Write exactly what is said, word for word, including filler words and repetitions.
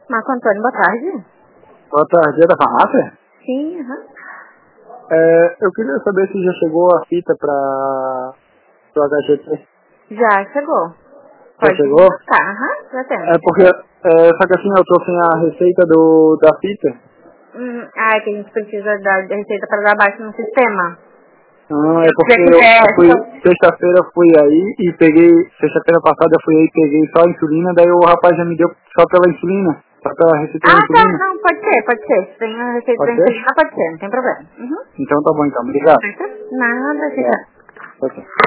Marco Antônio, boa tarde. Boa tarde, é da farmácia? Sim, aham. Uhum. É, eu queria saber se já chegou a fita para o H G T. Já chegou. Já Pode chegou? Tá, aham, uhum, já temos. É porque, é, só que assim, eu tô sem a receita do, da fita. Hum, ah, é que a gente precisa da, da receita para dar baixo no sistema. Não, é porque Se eu quiser, fui, só... sexta-feira fui aí e peguei, sexta-feira passada eu fui aí e peguei só a insulina, daí o rapaz já me deu só pela insulina, só pela receita da Ah, tá, insulina. não, pode ser, pode ser. Se tem a receita da Pode ser? insulina, pode ser, não tem problema. Uhum. Então tá bom então, obrigado. Nada, fica. Pode ser.